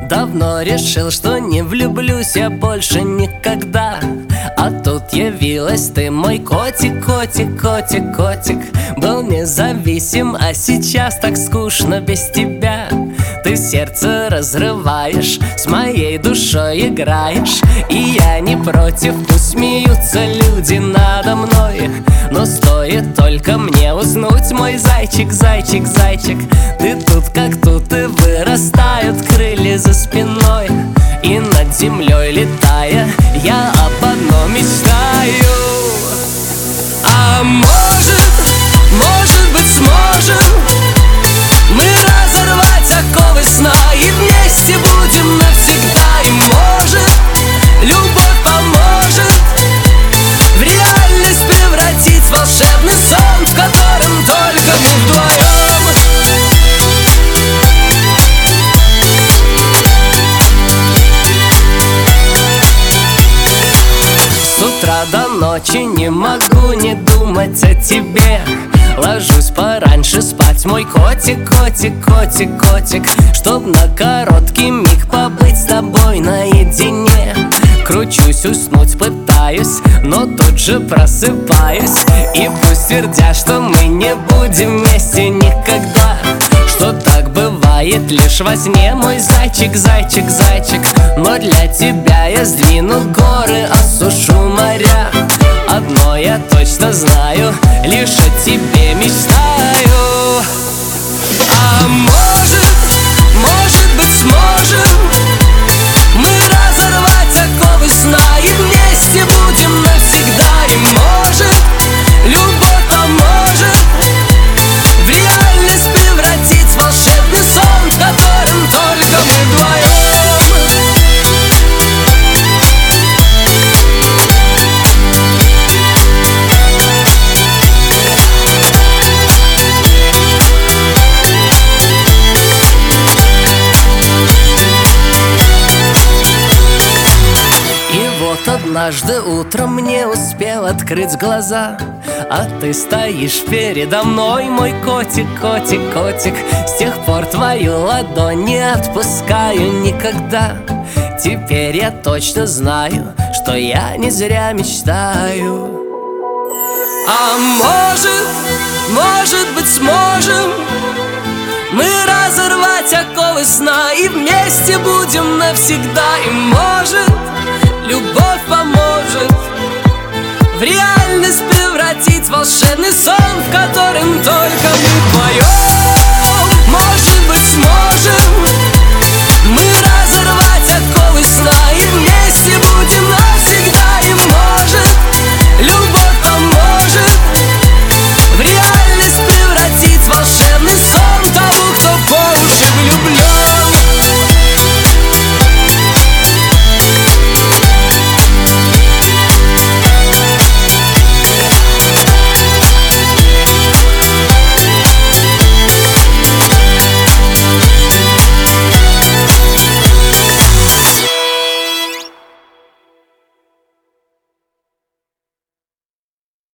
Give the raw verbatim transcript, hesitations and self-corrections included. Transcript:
Давно решил, что не влюблюсь я больше никогда. А тут явилась ты, мой котик, котик, котик, котик. Был независим, а сейчас так скучно без тебя. Ты сердце разрываешь, с моей душой играешь. И я не против, пусть смеются люди надо мной. Но стоит только мне уснуть, мой зайчик, зайчик, зайчик. Ты тут как тут, и вырастают крылья за спиной. И над землей летая, я об одном мечтаю. А может, может быть сможем мы разорвать оковы сна и вместе будем навсегда. И может, любовь поможет в реальность превратить волшебный сон, в котором только мы вдвоем. С утра до ночи не могу не думать о тебе. Ложусь пораньше спать, мой котик, котик, котик, котик, чтоб на короткий миг побыть с тобой наедине. Кручусь, уснуть пытаюсь, но тут же просыпаюсь. И пусть твердят, что мы не будем вместе никогда, что так бывает лишь во сне, мой зайчик, зайчик, зайчик. Но для тебя я сдвину горы, осушу моря. Одно я точно знаю, лишь о тебе мечтаю. А может, может быть сможем мы разорвать оковы сна и вместе будем навсегда. И может, любовь поможет в реальность превратить волшебный сон, в котором только мы вдвоем. Однажды утром не успел открыть глаза, а ты стоишь передо мной, мой котик, котик, котик. С тех пор твою ладонь не отпускаю никогда. Теперь я точно знаю, что я не зря мечтаю. А может, может быть сможем мы разорвать оковы сна и вместе будем навсегда. И может, любовь поможет в реальность превратить волшебный сон, в котором только мы вдвоем. Может быть сможем